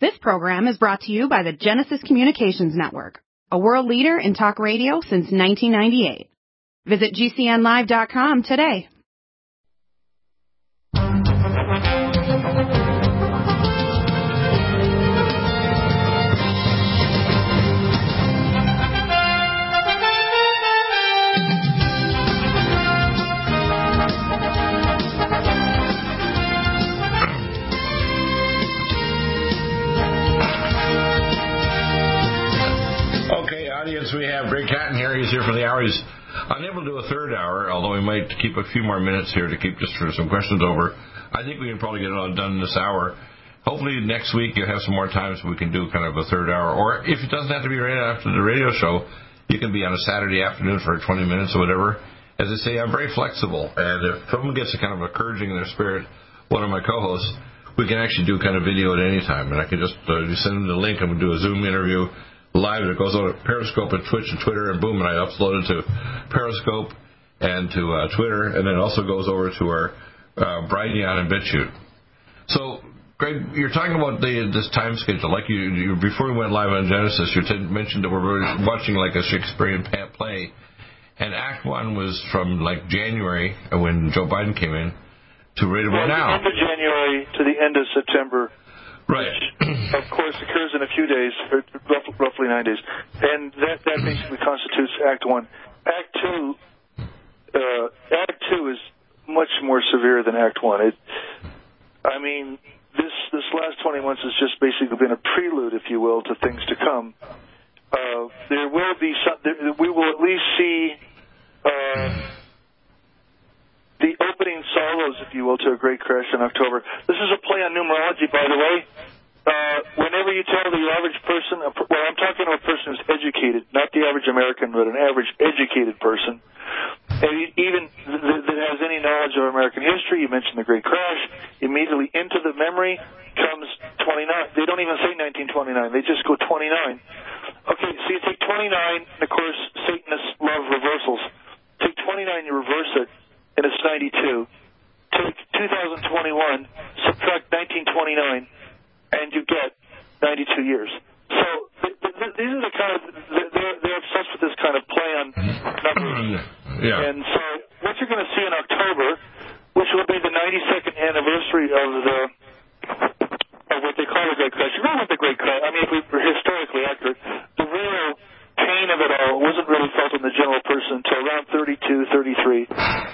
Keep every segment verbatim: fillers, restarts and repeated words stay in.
This program is brought to you by the Genesis Communications Network, a world leader in talk radio since nineteen ninety-eight. Visit G C N live dot com today. Audience, we have Greg Catton here. He's here for the hour. He's unable to do a third hour, although we might keep a few more minutes here to keep just for some questions over. I think we can probably get it all done in this hour. Hopefully next week you'll have some more time so we can do kind of a third hour. Or if it doesn't have to be right after the radio show, you can be on a Saturday afternoon for twenty minutes or whatever. As I say, I'm very flexible. And if someone gets a kind of encouraging in their spirit, one of my co-hosts, we can actually do kind of video at any time. And I can just uh, send them the link and we'll do a Zoom interview live. It goes on to Periscope and Twitch and Twitter, and boom, and I upload it to Periscope and to uh, Twitter, and then it also goes over to our uh, Brighteon and BitChute. So, Greg, you're talking about the, this time schedule. Like you, you, before we went live on Genesis, you t- mentioned that we're watching like a Shakespearean play, and Act One was from like January when Joe Biden came in to right about well, now. The end of January to the end of September. Right. Which, of course, occurs in a few days, or roughly, roughly nine days. And that, that basically constitutes Act One. Act Two, uh, Act Two is much more severe than Act One. It, I mean, this this last twenty months has just basically been a prelude, if you will, to things to come. Uh, there will be some, there, we will at least see uh, the opening solos, if you will, to A Great Crash in October. This is a play on numerology, by the way. Uh, whenever you tell the average person, well, I'm talking to a person who's educated, not the average American, but an average educated person, and even that has any knowledge of American history. You mentioned the Great Crash. Immediately into the memory comes twenty-nine. They don't even say nineteen twenty-nine. They just go twenty-nine. Okay, so you take twenty-nine, and of course, Satanists love reversals. Take twenty-nine, you reverse it, and it's ninety-two. Take two thousand twenty-one, subtract nineteen twenty-nine, and you get ninety-two years. So th- th- these are the kind of they're they're obsessed with this kind of play on numbers. Yeah. And so what you're going to see in October, which will be the ninety-second anniversary of the of what they call the Great Crash. You know what the Great Crash? I mean, if we were historically accurate, the real pain of it all wasn't really felt in the general person until around thirty-two, thirty-three.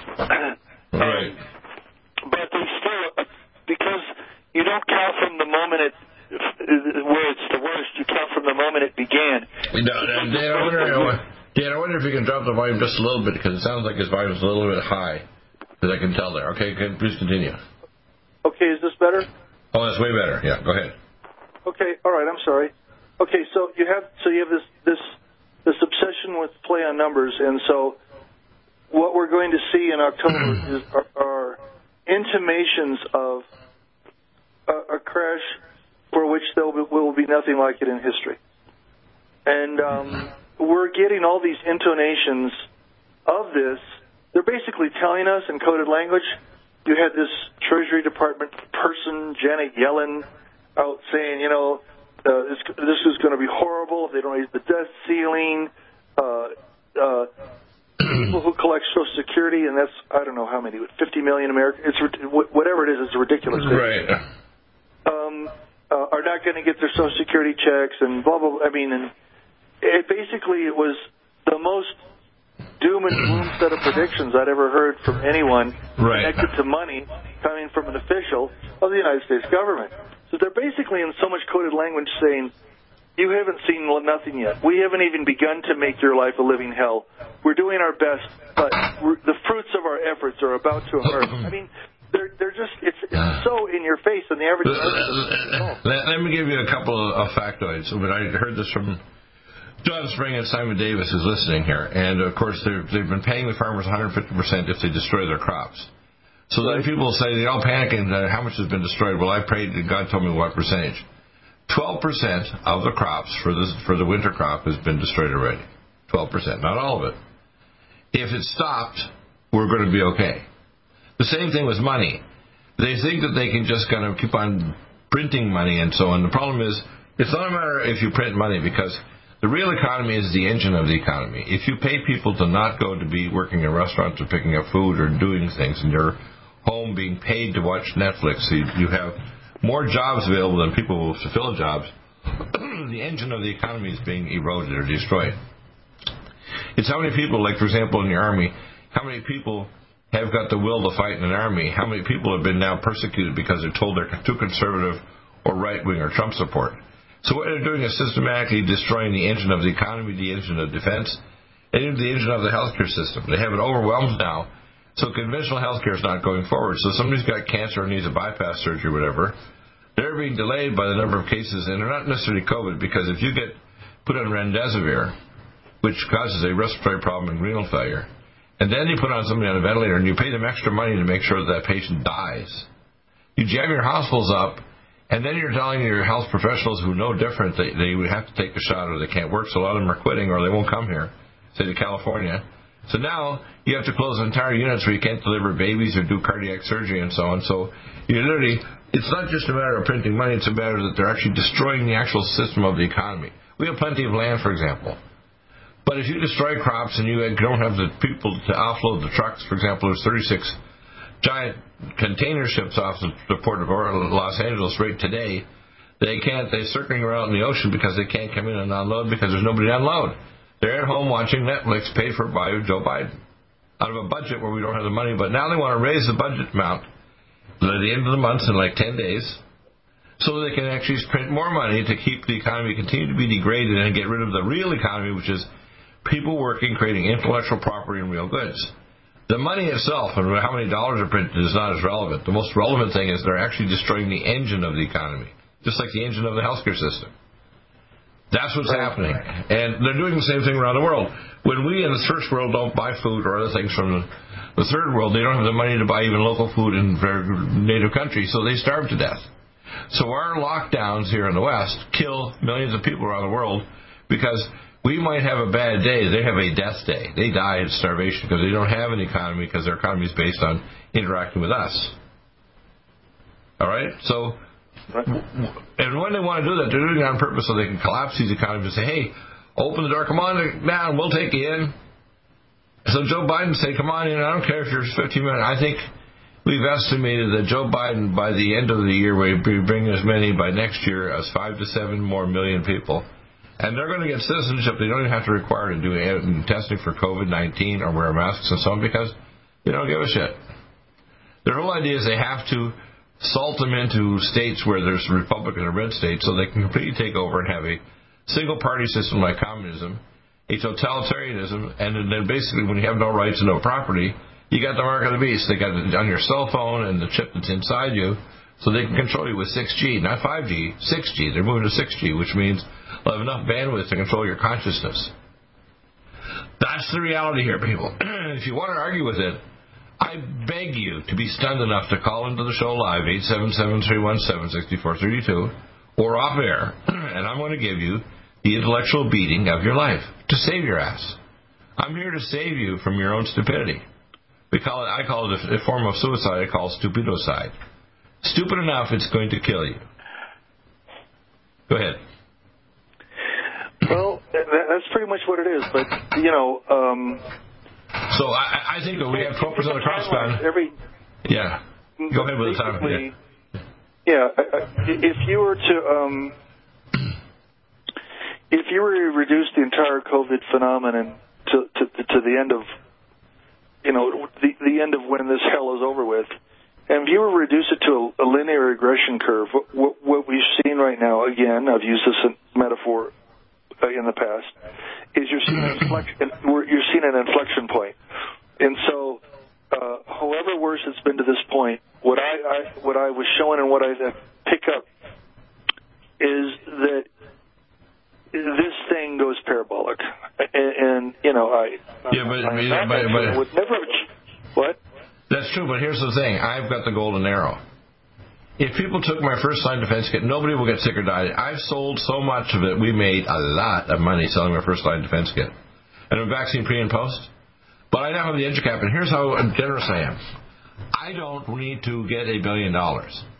Right. Um, but they still, because you don't count from the moment it, where it's the worst, you count from the moment it began. No, Dan, I wonder, Dan, I wonder if you can drop the volume just a little bit, because it sounds like his volume is a little bit high, as I can tell there. Okay, good, please continue. Okay, is this better? Oh, that's way better. Yeah, go ahead. Okay, all right, I'm sorry. Okay, so you have so you have this this this obsession with play on numbers, and so what we're going to see in October is are, are intimations of a, a crash for which there will be, will be nothing like it in history. And um, we're getting all these intonations of this. They're basically telling us in coded language. You had this Treasury Department person, Janet Yellen, out saying, you know, uh, this, this is going to be horrible if they don't raise the debt ceiling. Uh, uh, people who collect Social Security, and that's, I don't know how many, fifty million Americans, it's, whatever it is, it's ridiculous. Right. Um, uh, are not going to get their Social Security checks and blah, blah, blah. I mean, and it basically it was the most doom and gloom set of predictions I'd ever heard from anyone right. connected to money coming from an official of the United States government. So they're basically in so much coded language saying, you haven't seen nothing yet. We haven't even begun to make your life a living hell. We're doing our best, but we're, the fruits of our efforts are about to emerge. I mean, they're they're just it's, it's so in your face, and the average. Let, let, let me give you a couple of, of factoids. But I heard this from John Spring and Simon Davis, who's listening here, and of course they've been paying the farmers one hundred fifty percent if they destroy their crops. So then people say they're all panicking that how much has been destroyed. Well, I prayed and God told me what percentage. Twelve percent of the crops for this for the winter crop has been destroyed already. Twelve percent, not all of it. If it stopped, we're going to be okay. The same thing with money. They think that they can just kind of keep on printing money and so on. The problem is, it's not a matter if you print money, because the real economy is the engine of the economy. If you pay people to not go to be working in restaurants or picking up food or doing things, and you're home being paid to watch Netflix, so you, you have more jobs available than people will fulfill jobs, the engine of the economy is being eroded or destroyed. It's how many people, like, for example, in the Army, how many people have got the will to fight in an army? How many people have been now persecuted because they're told they're too conservative or right-wing or Trump support? So what they're doing is systematically destroying the engine of the economy, the engine of defense, and even the engine of the healthcare system. They have it overwhelmed now, so conventional healthcare is not going forward. So somebody's got cancer or needs a bypass surgery or whatever, they're being delayed by the number of cases, and they're not necessarily COVID, because if you get put on remdesivir, which causes a respiratory problem and renal failure, and then you put on somebody on a ventilator and you pay them extra money to make sure that that patient dies, you jam your hospitals up, and then you're telling your health professionals who know different that they would have to take the shot or they can't work, so a lot of them are quitting or they won't come here, say to California. So now you have to close entire units where you can't deliver babies or do cardiac surgery and so on. So you literally, it's not just a matter of printing money, it's a matter that they're actually destroying the actual system of the economy. We have plenty of land, for example. But if you destroy crops and you don't have the people to offload the trucks, for example, there's thirty-six giant container ships off the, the port of Los Angeles right today. They can't, they're circling around in the ocean because they can't come in and unload because there's nobody to unload. They're at home watching Netflix paid for by Joe Biden out of a budget where we don't have the money. But now they want to raise the budget amount at the end of the month in like ten days so they can actually print more money to keep the economy continue to be degraded and get rid of the real economy, which is people working, creating intellectual property and real goods. The money itself and how many dollars are printed is not as relevant. The most relevant thing is they're actually destroying the engine of the economy, just like the engine of the healthcare system. That's what's happening. And they're doing the same thing around the world. When we in the first world don't buy food or other things from the, the third world, they don't have the money to buy even local food in their native country, so they starve to death. So our lockdowns here in the West kill millions of people around the world because we might have a bad day. They have a death day. They die of starvation because they don't have an economy because their economy is based on interacting with us. All right? So, and when they want to do that, they're doing it on purpose so they can collapse these economies and say, hey, open the door, come on down, we'll take you in. So Joe Biden say, come on in, I don't care if you're fifteen minutes. I think we've estimated that Joe Biden, by the end of the year, will bring as many by next year as five to seven more million people. And they're going to get citizenship. They don't even have to require to do testing for COVID nineteen or wear masks and so on because they don't give a shit. Their whole idea is they have to salt them into states where there's Republican or red states so they can completely take over and have a single-party system like communism, a totalitarianism, and then basically when you have no rights and no property, you got the mark of the beast. They got it on your cell phone and the chip that's inside you so they can control you with six G, not five G, six G. They're moving to six G, which means they'll have enough bandwidth to control your consciousness. That's the reality here, people. If you want to argue with it, I beg you to be stunned enough to call into the show live, eight seven seven, three one seven, six four three two, or off air, and I'm going to give you the intellectual beating of your life to save your ass. I'm here to save you from your own stupidity. We call it, I call it a, a form of suicide. I call it stupidocide. Stupid enough, it's going to kill you. Go ahead. Well, that's pretty much what it is. But, you know... Um, so I, I think that we have twelve percent of the crossbound. Every, yeah. Go ahead with the time. Yeah. yeah. If you were to... Um, if you were to reduce the entire COVID phenomenon to, to, to the end of... You know, the, the end of when this hell is over with, and if you were to reduce it to a, a linear regression curve, what, what we've seen right now, again, I've used this metaphor in the past, is you're seeing an inflection, you're seeing an inflection point. And so, uh, however worse it's been to this point, what I, I what I was showing and what I pick up is that this thing goes parabolic. And, and you know, I yeah, but, I, yeah, but, but would never. What? That's true, but here's the thing: I've got the golden arrow. If people took my first line defense kit, nobody will get sick or die. I've sold so much of it, we made a lot of money selling my first line defense kit. And a vaccine pre and post. But I now have the EduCap, and here's how generous I am. I don't need to get a billion dollars.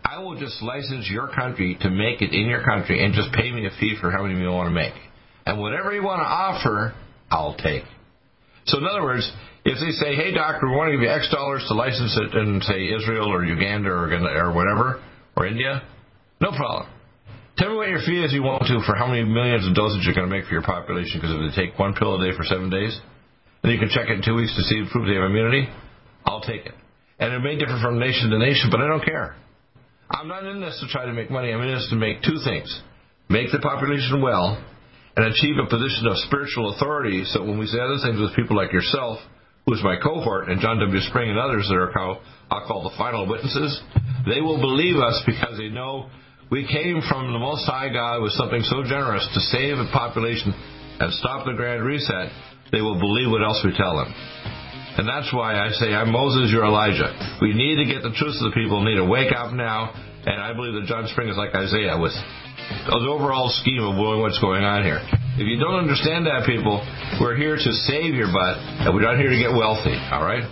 I will just license your country to make it in your country and just pay me a fee for how many you want to make. And whatever you want to offer, I'll take. So in other words, if they say, hey, doctor, we want to give you X dollars to license it in, say, Israel or Uganda or, or whatever, or India, no problem. Tell me what your fee is you want to for how many millions of doses you're going to make for your population, because if they take one pill a day for seven days, then you can check it in two weeks to see if prove they have immunity, I'll take it. And it may differ from nation to nation, but I don't care. I'm not in this to try to make money. I'm in this to make two things. Make the population well and achieve a position of spiritual authority, so when we say other things with people like yourself, who's my cohort, and John W. Spring and others that are called, I'll call the final witnesses, they will believe us because they know we came from the Most High God with something so generous to save a population and stop the Grand Reset. They will believe what else we tell them. And that's why I say, I'm Moses, you're Elijah. We need to get the truth to the people, need to wake up now, and I believe that John Spring is like Isaiah with the overall scheme of what's going on here. If you don't understand that, people, we're here to save your butt, and we're not here to get wealthy, all right?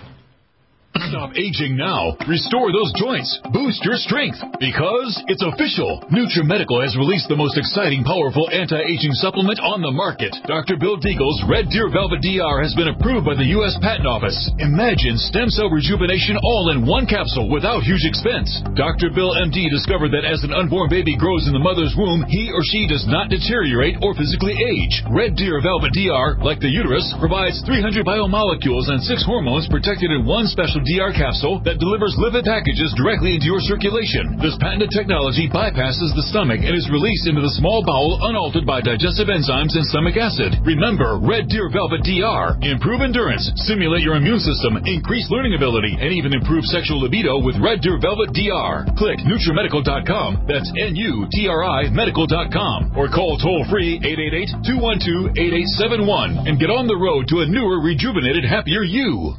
Stop aging now. Restore those joints. Boost your strength. Because it's official. NutriMedical has released the most exciting, powerful anti-aging supplement on the market. Doctor Bill Deagle's Red Deer Velvet D R has been approved by the U S Patent Office. Imagine stem cell rejuvenation all in one capsule without huge expense. Doctor Bill M D discovered that as an unborn baby grows in the mother's womb, he or she does not deteriorate or physically age. Red Deer Velvet D R, like the uterus, provides three hundred biomolecules and six hormones protected in one special D R capsule that delivers lipid packages directly into your circulation. This patented technology bypasses the stomach and is released into the small bowel unaltered by digestive enzymes and stomach acid. Remember, Red Deer Velvet D R. Improve endurance, stimulate your immune system, increase learning ability, and even improve sexual libido with Red Deer Velvet D R. Click NutriMedical dot com. That's N U T R I medical dot com. Or call toll-free eight eight eight, two one two, eight eight seven one and get on the road to a newer, rejuvenated, happier you.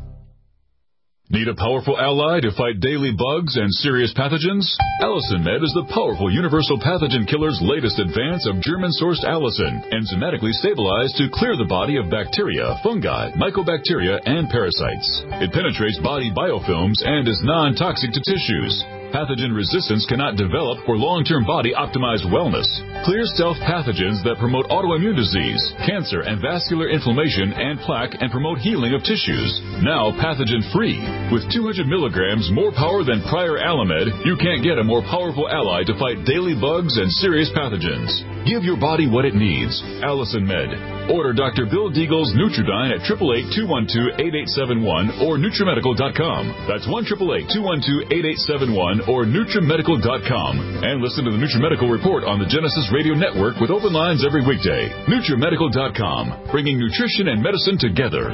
Need a powerful ally to fight daily bugs and serious pathogens? Allicin Med is the powerful universal pathogen killer's latest advance of German-sourced allicin, enzymatically stabilized to clear the body of bacteria, fungi, mycobacteria, and parasites. It penetrates body biofilms and is non-toxic to tissues. Pathogen resistance cannot develop for long-term body-optimized wellness. Clear stealth pathogens that promote autoimmune disease, cancer, and vascular inflammation and plaque and promote healing of tissues. Now pathogen-free. With two hundred milligrams more power than prior Alamed, you can't get a more powerful ally to fight daily bugs and serious pathogens. Give your body what it needs. Allicin Med. Order Doctor Bill Deagle's Nutridyne at eight eight eight, two one two, eight eight seven one or NutriMedical dot com. That's one eight eight eight, two one two, eight eight seven one or NutriMedical dot com. And listen to the NutriMedical Report on the Genesis Radio Network with open lines every weekday. NutriMedical dot com, bringing nutrition and medicine together.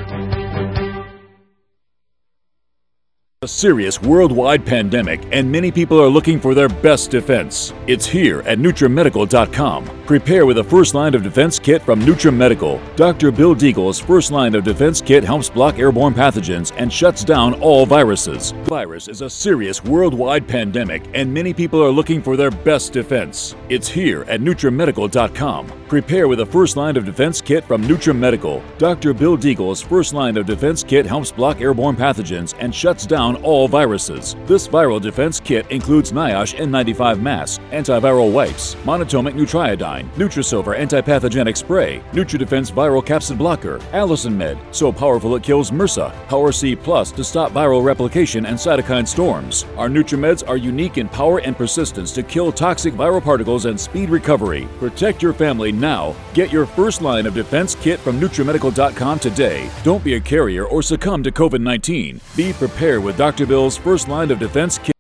A serious worldwide pandemic, and many people are looking for their best defense. It's here at NutriMedical dot com. Prepare with a first line of defense kit from NutriMedical. Doctor Bill Deagle's first line of defense kit helps block airborne pathogens and shuts down all viruses. The virus is a serious worldwide pandemic, and many people are looking for their best defense. It's here at NutriMedical dot com. Prepare with a first line of defense kit from NutriMedical. Doctor Bill Deagle's first line of defense kit helps block airborne pathogens and shuts down all viruses. This viral defense kit includes NIOSH N ninety-five mask, antiviral wipes, monotomic Nutriodine, Nutrisilver antipathogenic spray, NutriDefense viral capsid blocker, Allicin Med, so powerful it kills MRSA, Power C Plus to stop viral replication and cytokine storms. Our NutriMeds are unique in power and persistence to kill toxic viral particles and speed recovery. Protect your family now. Get your first line of defense kit from NutriMedical dot com today. Don't be a carrier or succumb to COVID nineteen. Be prepared with Doctor Bill's first line of defense kit.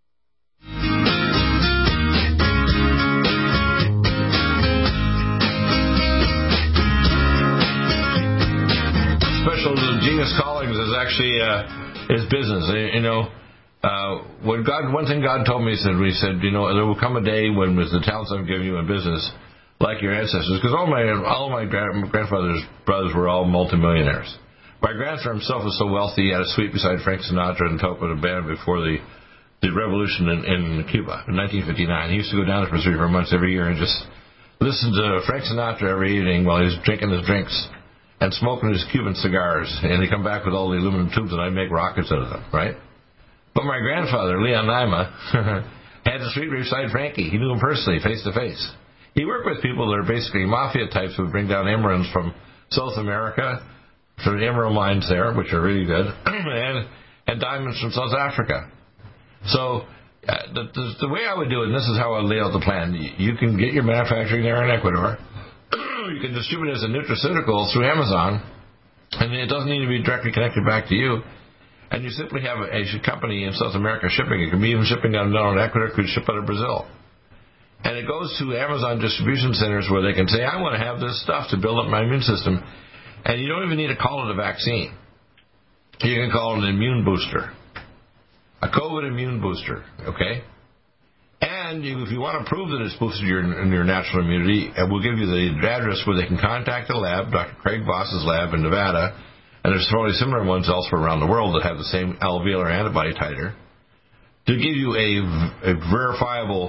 Special to Genius Callings is actually uh, his business. You know, uh, when God, one thing God told me, he said, we said, you know, there will come a day when with the talents I'm giving you in business, like your ancestors, because all my all my grandfather's brothers were all multimillionaires. My grandfather himself was so wealthy, he had a suite beside Frank Sinatra and talked with a band before the the revolution in, in Cuba in nineteen fifty-nine. He used to go down there for three or four months every year and just listen to Frank Sinatra every evening while he was drinking his drinks and smoking his Cuban cigars. And he'd come back with all the aluminum tubes and I'd make rockets out of them, right? But my grandfather, Leon Naima, had the Street Riverside Frankie. He knew him personally, face to face. He worked with people that are basically mafia types who would bring down emeralds from South America, from the emerald mines there, which are really good, and, and diamonds from South Africa. So uh, the, the, the way I would do it, and this is how I would lay out the plan, you, you can get your manufacturing there in Ecuador. You can distribute it as a nutraceutical through Amazon, and it doesn't need to be directly connected back to you. And you simply have a, a company in South America shipping. It can be even shipping down, down in Ecuador. It could ship out of Brazil. And it goes to Amazon distribution centers where they can say, I want to have this stuff to build up my immune system. And you don't even need to call it a vaccine. You can call it an immune booster. A COVID immune booster, okay? And you, if you want to prove that it's boosted your, your natural immunity, we'll give you the address where they can contact the lab, Doctor Craig Voss's lab in Nevada, and there's probably similar ones elsewhere around the world that have the same alveolar antibody titer, to give you a, a verifiable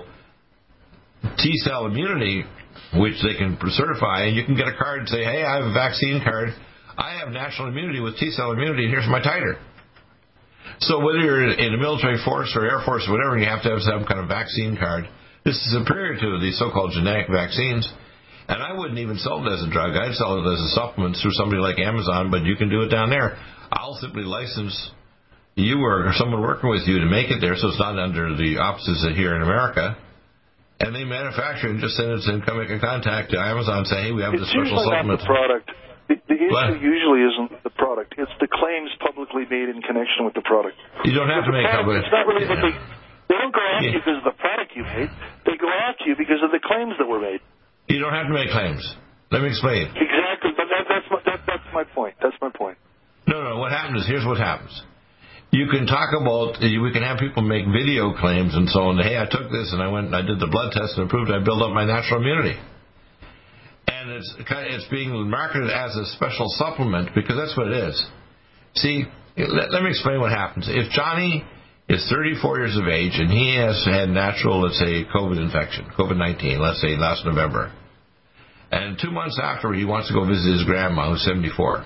T-cell immunity, which they can certify, and you can get a card and say, hey, I have a vaccine card, I have natural immunity with T-cell immunity, and here's my titer. So whether you're in a military force or Air Force or whatever, you have to have some kind of vaccine card. This is superior to these so-called genetic vaccines. And I wouldn't even sell it as a drug. I'd sell it as a supplement through somebody like Amazon, but you can do it down there. I'll simply license you or someone working with you to make it there so it's not under the offices here in America. And they manufacture and just send it and come make a contact to Amazon and say, hey, we have this it's special supplement. Not the product. The, the issue what? usually isn't the product. It's the claims publicly made in connection with the product. You don't have to make product, It's not really yeah. what they, they don't go after yeah. you because of the product you made. They go after you because of the claims that were made. You don't have to make claims. Let me explain. Exactly, but that, that's, my, that, that's my point. That's my point. No, no, what happens is, here's what happens. You can talk about, we can have people make video claims and so on. Hey, I took this and I went and I did the blood test and it proved I built up my natural immunity. And it's it's being marketed as a special supplement because that's what it is. See, let, let me explain what happens. If Johnny is thirty-four years of age and he has had natural, let's say, COVID infection, COVID nineteen, let's say last November, and two months after he wants to go visit his grandma who's seventy-four,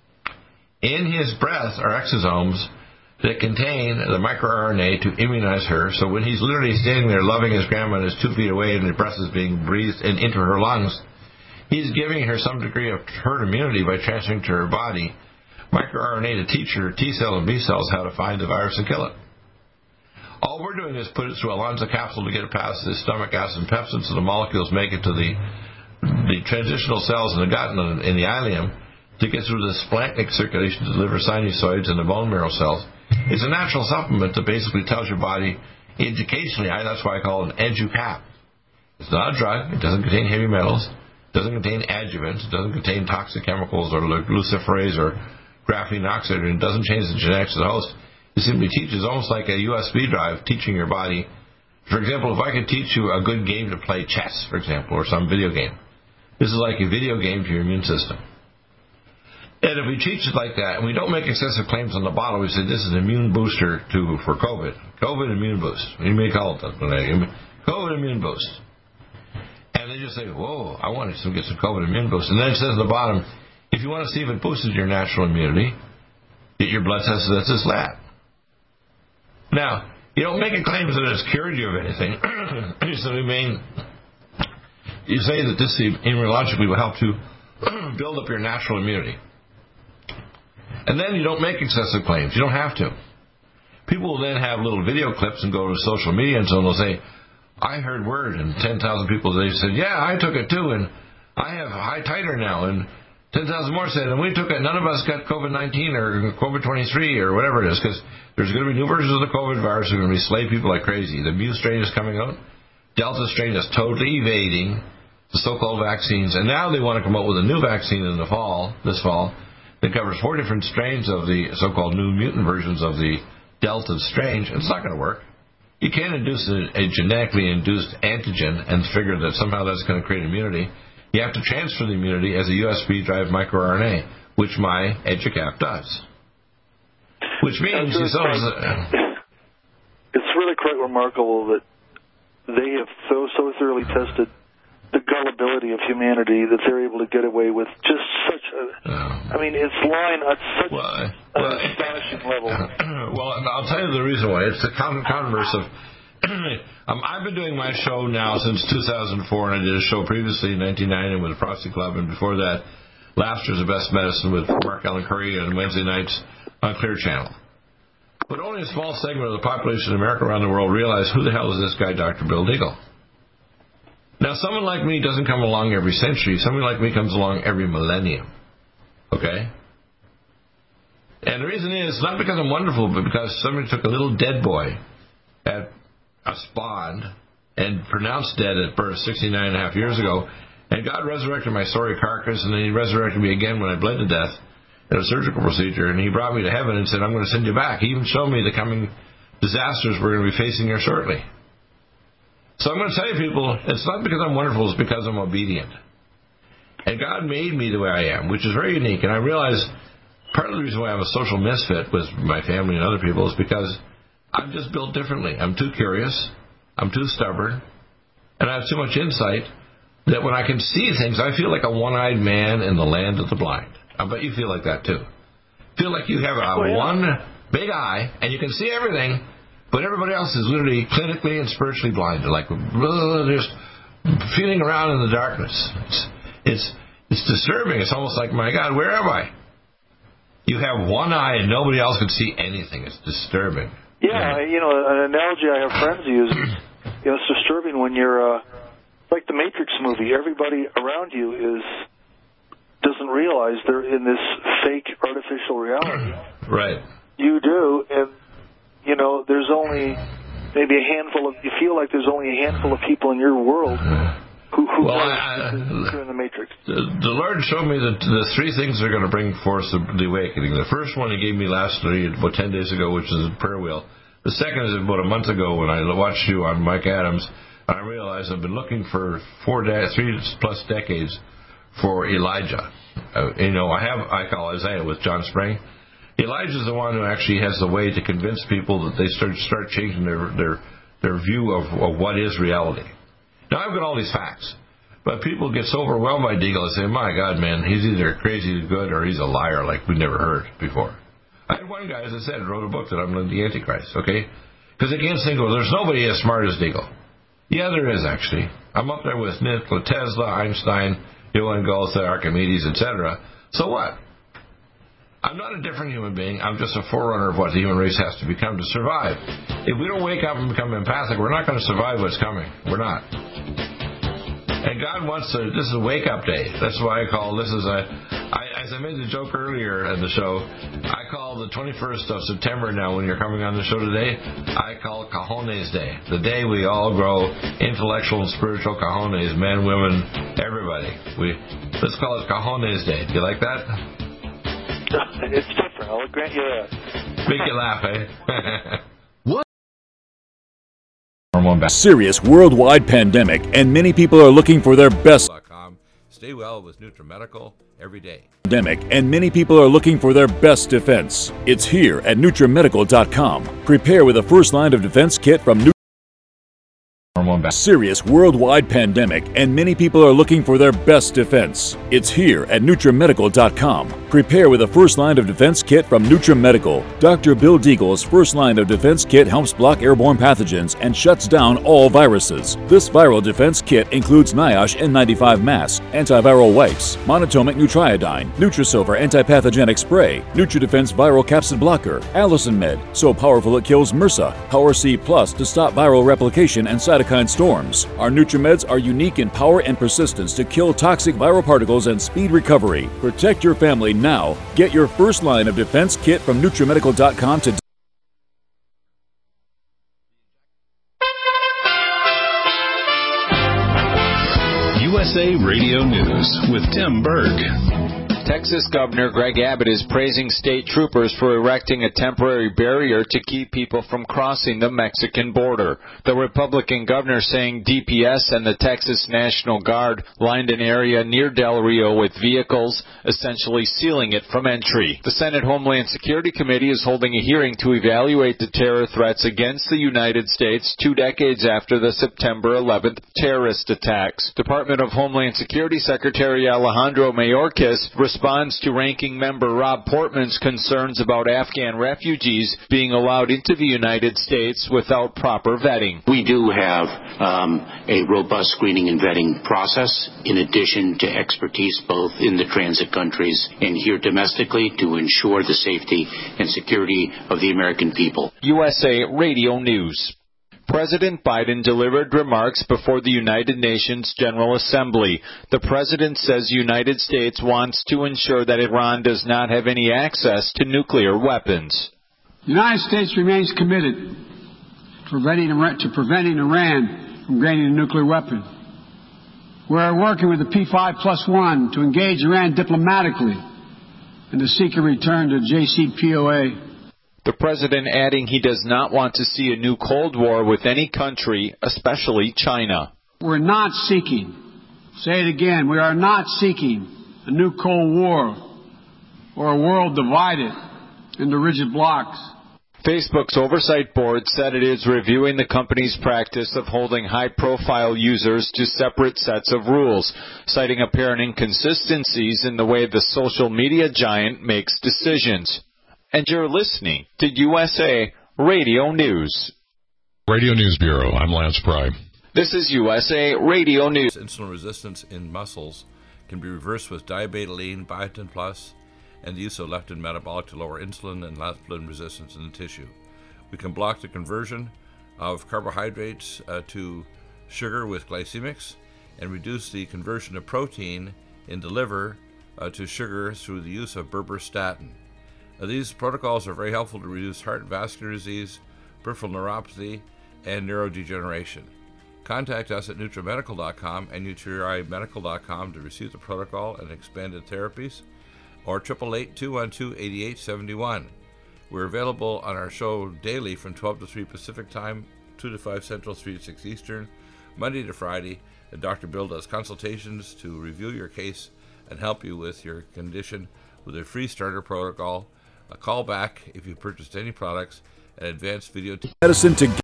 in his breath are exosomes that contain the microRNA to immunize her, so when he's literally standing there loving his grandma and is two feet away and the breath is being breathed in, into her lungs, he's giving her some degree of herd immunity by transferring to her body microRNA to teach her T-cell and B-cells how to find the virus and kill it. All we're doing is put it through a Lonza capsule to get it past the stomach acid and pepsin so the molecules make it to the the transitional cells in the gut and in the ileum to get through the splanchnic circulation to deliver sinusoids and the bone marrow cells. It's a natural supplement that basically tells your body educationally, that's why I call it an EduCap. It's not a drug. It doesn't contain heavy metals. It doesn't contain adjuvants. It doesn't contain toxic chemicals or luciferase or graphene oxide. It doesn't change the genetics of the host. It simply teaches, almost like a U S B drive, teaching your body. For example, if I could teach you a good game to play chess, for example, or some video game, this is like a video game to your immune system. And if we teach it like that, and we don't make excessive claims on the bottle, we say this is an immune booster to for COVID. COVID immune boost. You may call it that. COVID immune boost. And they just say, whoa, I want to get some COVID immune boost. And then it says at the bottom, if you want to see if it boosted your natural immunity, get your blood tested at this lab. Now, you don't make a claim that it's cured you of anything. You simply mean, you say that this immunologically will help to build up your natural immunity. And then you don't make excessive claims. You don't have to. People will then have little video clips and go to social media and so on. They'll say, I heard word, and ten thousand people, they said, yeah, I took it too, and I have a high titer now, and ten thousand more said, and we took it, none of us got COVID nineteen or COVID twenty-three or whatever it is, because there's going to be new versions of the COVID virus that are going to be slay people like crazy. The Mu strain is coming out. Delta strain is totally evading the so-called vaccines, and now they want to come up with a new vaccine in the fall, this fall, that covers four different strains of the so-called new mutant versions of the Delta strain. It's not going to work. You can't induce a, a genetically induced antigen and figure that somehow that's going to create immunity. You have to transfer the immunity as a U S B drive microRNA, which my EduCap does. Which means you saw, it's really quite remarkable that they have so so thoroughly tested the gullibility of humanity that they're able to get away with just such a, oh. I mean, it's lying at such well, an well, astonishing level. Well, I'll tell you the reason why. It's the converse of um, I've been doing my show now since two thousand four, and I did a show previously in nineteen ninety with the Frosty Club, and before that, Laughter's the Best Medicine with Mark Allen Curry on Wednesday nights on Clear Channel. But only a small segment of the population in America around the world realize who the hell is this guy, Doctor Bill Deagle. Now, someone like me doesn't come along every century. Someone like me comes along every millennium. Okay? And the reason is, not because I'm wonderful, but because somebody took a little dead boy at a spawn and pronounced dead at birth sixty-nine and a half years ago, and God resurrected my sorry carcass, and then he resurrected me again when I bled to death in a surgical procedure, and he brought me to heaven and said, I'm going to send you back. He even showed me the coming disasters we're going to be facing here shortly. So I'm going to tell you, people, it's not because I'm wonderful, it's because I'm obedient. And God made me the way I am, which is very unique. And I realize part of the reason why I'm a social misfit with my family and other people is because I'm just built differently. I'm too curious, I'm too stubborn, and I have too much insight that when I can see things, I feel like a one-eyed man in the land of the blind. I bet you feel like that too. Feel like you have a oh, yeah. one big eye, and you can see everything, but everybody else is literally clinically and spiritually blind. They're like, just feeling around in the darkness. It's, it's, it's disturbing. It's almost like, my God, where am I? You have one eye and nobody else can see anything. It's disturbing. Yeah, you know, an analogy I have friends use is, you know, it's disturbing when you're, uh, like the Matrix movie, everybody around you is doesn't realize they're in this fake artificial reality. Right. You do, and, you know, there's only maybe a handful of, you feel like there's only a handful of people in your world who, who well, are I, in the Matrix. The, the Lord showed me that the three things are going to bring forth the, the awakening. The first one he gave me last about ten days ago, which is a prayer wheel. The second is about a month ago when I watched you on Mike Adams. I realized I've been looking for four, de- three plus decades for Elijah. Uh, you know, I have, I call Isaiah with John Spring. Elijah's the one who actually has the way to convince people that they start start changing their their, their view of, of what is reality. Now, I've got all these facts, but people get so overwhelmed by Deagle and say, my God, man, he's either crazy good or he's a liar like we never heard before. I had one guy, as I said, wrote a book that I'm the Antichrist, okay? Because against Deagle, there's nobody as smart as Deagle. Yeah, there is, actually. I'm up there with Nikola Tesla, Einstein, Johann Goethe, Archimedes, et cetera. So what? I'm not a different human being. I'm just a forerunner of what the human race has to become to survive. If we don't wake up and become empathic, we're not going to survive what's coming. We're not. And God wants to, this is a wake-up day. That's why I call this is a, I, as I made the joke earlier in the show, I call the twenty-first of September now when you're coming on the show today, I call Cajones Day. The day we all grow intellectual and spiritual cajones, men, women, everybody. We Let's call it Cajones Day. Do you like that? It's different. I'll grant you that. Make you laugh, eh? Serious worldwide pandemic, and many people are looking for their best. Stay well with NutriMedical every day. Pandemic, and many people are looking for their best defense. It's here at NutriMedical dot com. Prepare with a first line of defense kit from Nutri- Serious worldwide pandemic, and many people are looking for their best defense. It's here at NutriMedical dot com. Prepare with a first line of defense kit from NutriMedical. Doctor Bill Deagle's first line of defense kit helps block airborne pathogens and shuts down all viruses. This viral defense kit includes NIOSH N ninety-five mask, antiviral wipes, monatomic Nutriodine, Nutrisilver antipathogenic spray, NutriDefense viral capsid blocker, Allison Med, so powerful it kills MRSA, Power C Plus to stop viral replication and cytokine storms. Our NutriMeds are unique in power and persistence to kill toxic viral particles and speed recovery. Protect your family now. Get your first line of defense kit from NutriMedical dot com today. U S A Radio News with Tim Berg. Texas Governor Greg Abbott is praising state troopers for erecting a temporary barrier to keep people from crossing the Mexican border. The Republican governor saying D P S and the Texas National Guard lined an area near Del Rio with vehicles, essentially sealing it from entry. The Senate Homeland Security Committee is holding a hearing to evaluate the terror threats against the United States two decades after the September eleventh terrorist attacks. Department of Homeland Security Secretary Alejandro Mayorkas responds to Ranking Member Rob Portman's concerns about Afghan refugees being allowed into the United States without proper vetting. We do have um, a robust screening and vetting process, in addition to expertise both in the transit countries and here domestically to ensure the safety and security of the American people. U S A Radio News. President Biden delivered remarks before the United Nations General Assembly. The president says the United States wants to ensure that Iran does not have any access to nuclear weapons. The United States remains committed to preventing, to preventing Iran from gaining a nuclear weapon. We are working with the P five plus one to engage Iran diplomatically and to seek a return to J C P O A. The president adding he does not want to see a new Cold War with any country, especially China. We're not seeking, say it again, we are not seeking a new Cold War or a world divided into rigid blocks. Facebook's oversight board said it is reviewing the company's practice of holding high-profile users to separate sets of rules, citing apparent inconsistencies in the way the social media giant makes decisions. And you're listening to U S A Radio News. Radio News Bureau, I'm Lance Pry. This is U S A Radio News. Insulin resistance in muscles can be reversed with diabetoline, biotin plus, and the use of leptin metabolic to lower insulin and leptin resistance in the tissue. We can block the conversion of carbohydrates uh, to sugar with glycemics and reduce the conversion of protein in the liver uh, to sugar through the use of berberstatin. Uh, these protocols are very helpful to reduce heart and vascular disease, peripheral neuropathy, and neurodegeneration. Contact us at NutriMedical dot com and Nutri Medical dot com to receive the protocol and expanded therapies, or eight eight eight, two one two, eight eight seven one. We're available on our show daily from twelve to three Pacific Time, two to five Central, three to six Eastern, Monday to Friday. And Doctor Bill does consultations to review your case and help you with your condition with a free starter protocol. A call back if you purchased any products, and advanced video t- medicine to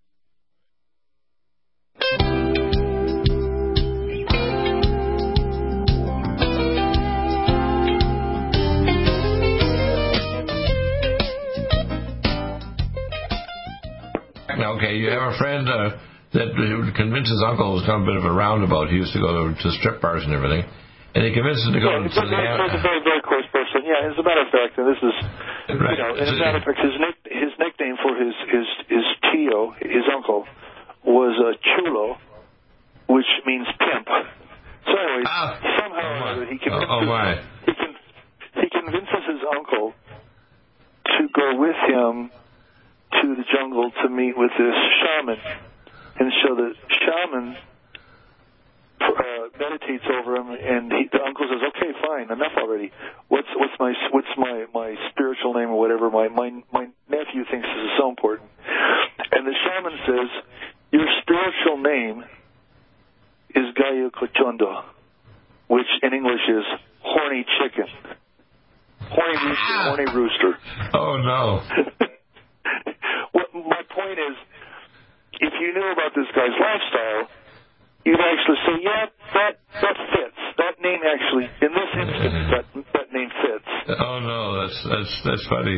Okay, you have a friend uh, that convinced his uncle was kind of a bit of a roundabout. He used to go to, to strip bars and everything, and he convinced him to go yeah, to the... Yeah, he's a very, very close person. Yeah, as a matter of fact, and this is... Right. You know, as a matter of fact, his, nick, his nickname for his, his, his Tio, his uncle, was uh, Chulo, which means pimp. So anyways, ah. somehow or other, he convinces, oh, my. he, con, he convinces his uncle to go with him to the jungle to meet with this shaman. And so the shaman uh, meditates over him, and he, the uncle says, "Okay, fine, enough already. What's what's my what's my, my spiritual name or whatever? My my my nephew thinks this is so important." And the shaman says, "Your spiritual name is Gayu Kochondo, which in English is horny chicken, horny rooster, horny rooster." Oh no! What my point is, if you knew about this guy's lifestyle, you'd actually say, yeah, that that fits. That name actually, in this instance, that that name fits. Oh no, that's that's that's funny.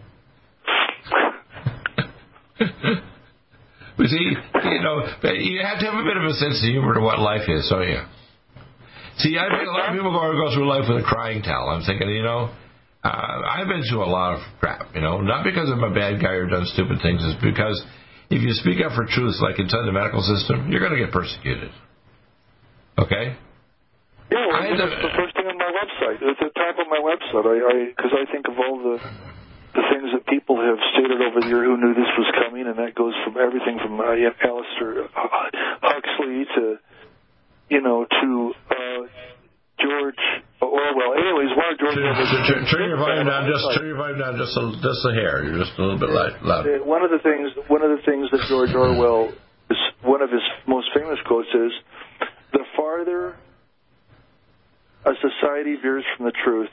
But see, you know, you have to have a bit of a sense of humor to what life is, don't you? See, I think a lot of people go, go through life with a crying towel. I'm thinking, you know, uh, I've been through a lot of crap, you know, not because I'm a bad guy or done stupid things, it's because if you speak up for truth, like inside the medical system, you're going to get persecuted. Okay? Yeah, well, I, that's the first thing on my website. It's at the top of my website, I because I, I think of all the the things that people have stated over the year who knew this was coming, and that goes from everything from uh, yeah, Alistair Huxley to, you know, to uh, George Orwell. Anyways, one of George Orwell. Turn, turn your volume down, just turn your volume down just a, just a hair. You're just a little bit loud. Uh, one of the things, one of the things that George Orwell, is, one of his most famous quotes is, "The farther a society veers from the truth,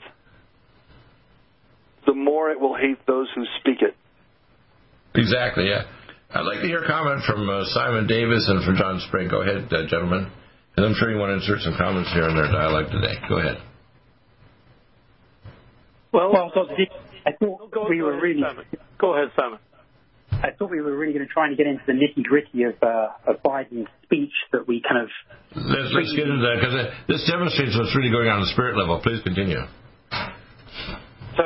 the more it will hate those who speak it." Exactly, yeah. I'd like to hear a comment from uh, Simon Davis and from John Sprague. Go ahead, uh, gentlemen. And I'm sure you want to insert some comments here in their dialogue today. Go ahead. Well, well so I thought go, we go were ahead, really. Simon. Go ahead, Simon. I thought we were really going to try and get into the nitty-gritty of, uh, of Biden's speech that we kind of... Let's, let's get into that, because this demonstrates what's really going on at the spirit level. Please continue. So,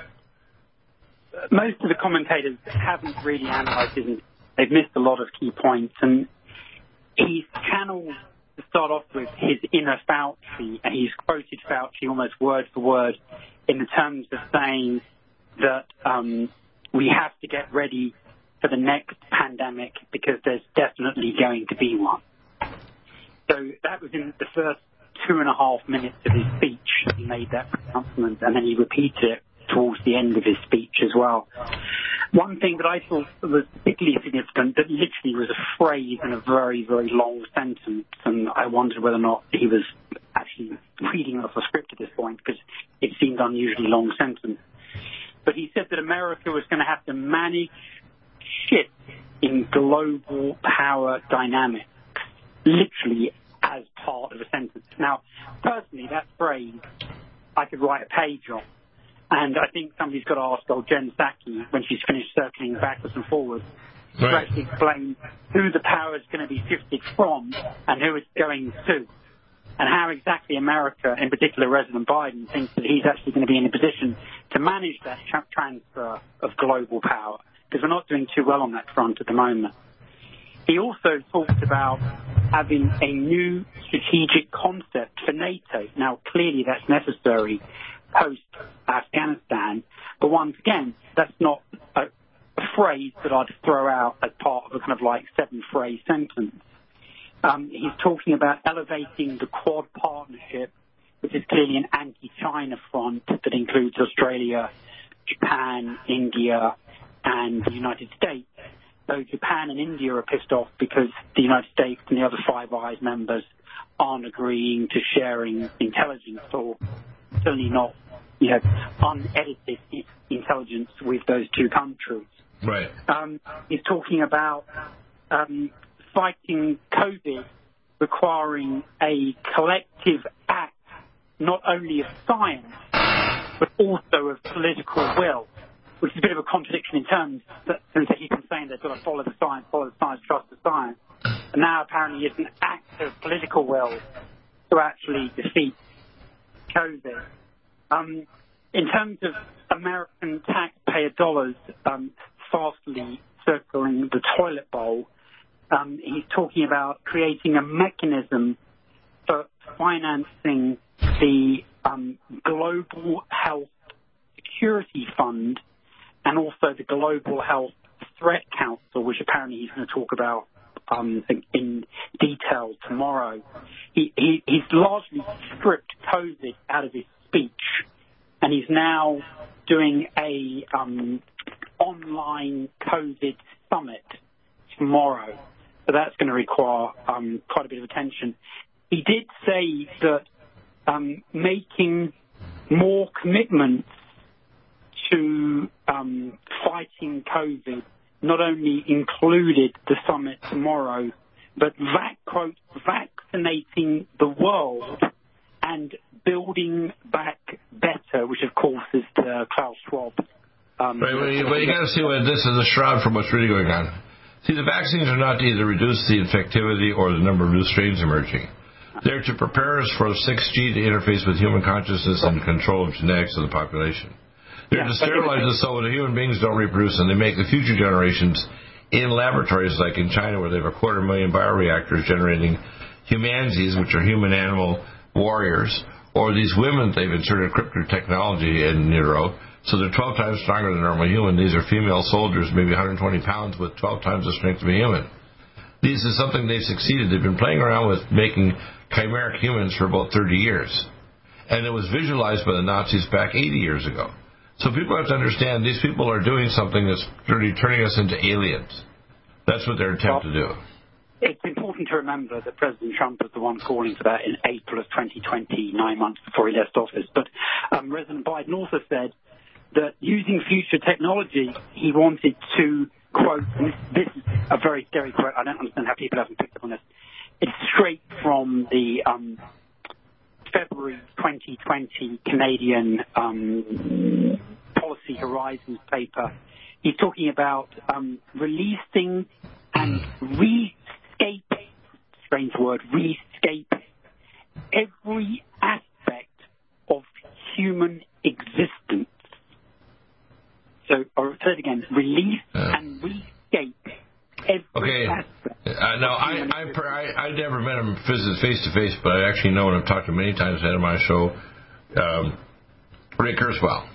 most of the commentators haven't really analysed it. They've missed a lot of key points, and he's channeled, to start off with, his inner Fauci, and he's quoted Fauci almost word for word in the terms of saying that um, we have to get ready for the next pandemic because there's definitely going to be one. So that was in the first two and a half minutes of his speech. He made that pronouncement, and then he repeated it towards the end of his speech as well. One thing that I thought was particularly significant, that literally was a phrase in a very, very long sentence, and I wondered whether or not he was actually reading off a script at this point, because it seemed an unusually long sentence. But he said that America was going to have to manage shifts in global power dynamics, literally as part of a sentence. Now, personally, that phrase I could write a page on. And I think somebody's got to ask old Jen Psaki, when she's finished circling backwards and forwards, right, to actually explain who the power is going to be shifted from and who it's going to, and how exactly America, in particular President Biden, thinks that he's actually going to be in a position to manage that tra- transfer of global power, because we're not doing too well on that front at the moment. He also talked about having a new strategic concept for NATO. Now, clearly that's necessary post-Afghanistan, but once again, that's not a, a phrase that I'd throw out as part of a kind of like seven-phrase sentence. Um, he's talking about elevating the Quad partnership, which is clearly an anti-China front that includes Australia, Japan, India, and the United States. So Japan and India are pissed off because the United States and the other Five Eyes members aren't agreeing to sharing intelligence, or certainly not, you know, unedited intelligence with those two countries. Right. Um, he's talking about um, fighting COVID requiring a collective act, not only of science, but also of political will, which is a bit of a contradiction in terms that, since he keeps saying they've got to follow the science, follow the science, trust the science. And now apparently it's an act of political will to actually defeat COVID. Um, in terms of American taxpayer dollars um, fastly circling the toilet bowl, um, he's talking about creating a mechanism for financing the um, Global Health Security Fund and also the Global Health Threat Council, which apparently he's going to talk about um, in detail tomorrow. He, he, he's largely stripped COVID out of his speech, and he's now doing a um, online COVID summit tomorrow. So that's going to require um, quite a bit of attention. He did say that um, making more commitments to um, fighting COVID not only included the summit tomorrow, but, vac- quote, vaccinating the world and building back better, which, of course, is the Klaus Schwab. Um, right, well, you, well, you got to see what this is a shroud from what's really going on. See, the vaccines are not to either reduce the infectivity or the number of new strains emerging. They're to prepare us for six G to interface with human consciousness and control of genetics of the population. They're yeah, to sterilize us so that human beings don't reproduce, and they make the future generations in laboratories like in China, where they have a quarter million bioreactors generating humanzees, which are human-animal warriors, or these women they've inserted cryptic technology in utero, so they're twelve times stronger than a normal human. These are female soldiers, maybe one hundred twenty pounds, with twelve times the strength of a human. This is something they've succeeded. They've been playing around with making chimeric humans for about thirty years. And it was visualized by the Nazis back eighty years ago. So people have to understand these people are doing something that's really turning us into aliens. That's what their attempt well, to do. It's important to remember that President Trump was the one calling for that in April of twenty twenty, nine months before he left office. But um, President Biden also said that using future technology, he wanted to, quote, and this, this is a very scary quote, I don't understand how people haven't picked up on this, it's straight from the um, February February twenty twenty Canadian um, Policy Horizons paper, he's talking about um, releasing and rescaping, strange word, rescaping, every aspect of human existence. So, I'll say it again, release uh. and rescape every okay. aspect. Uh, no, I, I, I, I never met him face to face, but I actually know, and I've talked to him many times ahead of my show, um, Ray Kurzweil.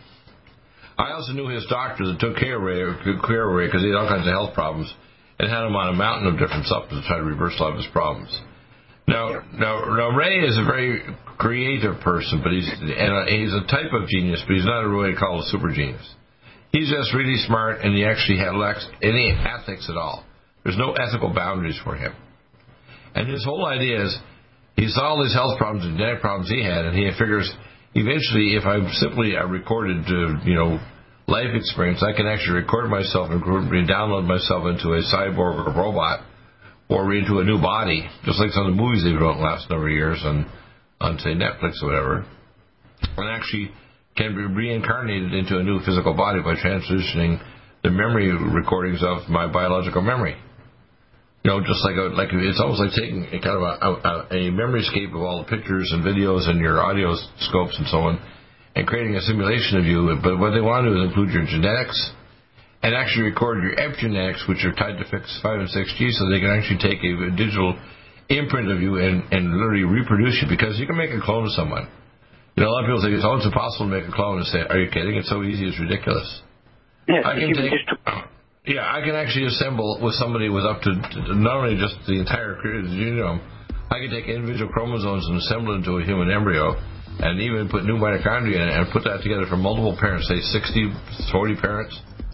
I also knew his doctor that took care of Ray, took care of Ray because he had all kinds of health problems, and had him on a mountain of different supplements to try to reverse a lot of his problems. Now, now, now Ray is a very creative person, but he's and a, he's a type of genius, but he's not really called a super genius. He's just really smart, and he actually lacks any ethics at all. There's no ethical boundaries for him. And his whole idea is he saw all these health problems and genetic problems he had, and he figures eventually if I'm simply a recorded, uh, you know, life experience, I can actually record myself and download myself into a cyborg or a robot or into a new body, just like some of the movies they've wrote in the last number of years on, on say, Netflix or whatever, and actually can be reincarnated into a new physical body by transitioning the memory recordings of my biological memory. You know, just like a, like it's almost like taking a kind of a, a, a memory scape of all the pictures and videos and your audio scopes and so on, and creating a simulation of you. But what they want to do is include your genetics and actually record your epigenetics, which are tied to five and six G, so they can actually take a, a digital imprint of you and, and literally reproduce you, because you can make a clone of someone. You know, a lot of people think it's almost impossible to make a clone and say, are you kidding? It's so easy, it's ridiculous. Yes, I can take... Yeah, I can actually assemble with somebody with up to, to not only just the entire genome, I can take individual chromosomes and assemble it into a human embryo, and even put new mitochondria in it and put that together from multiple parents, say sixty, forty parents,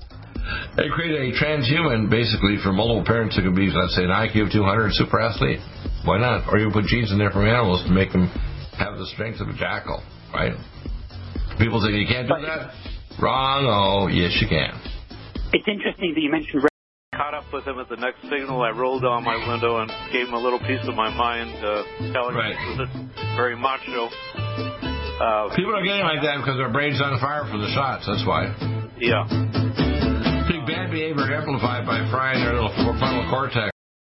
and create a transhuman basically for multiple parents who could be, let's say, an I Q of two hundred, super athlete. Why not? Or you put genes in there from animals to make them have the strength of a jackal, right? People think you can't do that. Wrong. Oh, yes, you can. It's interesting that you mentioned. Caught up with him at the next signal. I rolled down my window and gave him a little piece of my mind, uh, telling right. him that it's very macho. Uh, People are getting like that because their brain's on fire from the shots. That's why. Yeah. Big bad behavior amplified by frying their little frontal cortex.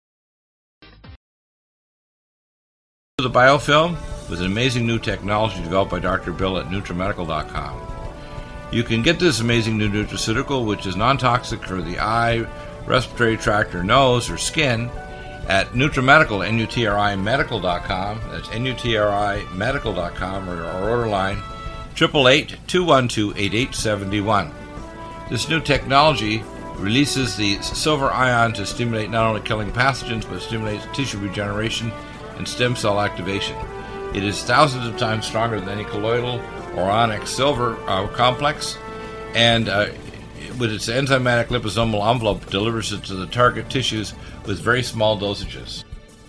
The biofilm was an amazing new technology developed by Doctor Bill at NutriMedical dot com. You can get this amazing new nutraceutical, which is non-toxic for the eye, respiratory tract, or nose, or skin, at NutriMedical, N U T R I Medical dot com. That's N U T R I Medical dot com, or our order line, eight eight eight, two one two, eight eight seven one. This new technology releases the silver ion to stimulate not only killing pathogens, but stimulates tissue regeneration and stem cell activation. It is thousands of times stronger than any colloidal or onyx silver uh, complex, and uh, with its enzymatic liposomal envelope delivers it to the target tissues with very small dosages.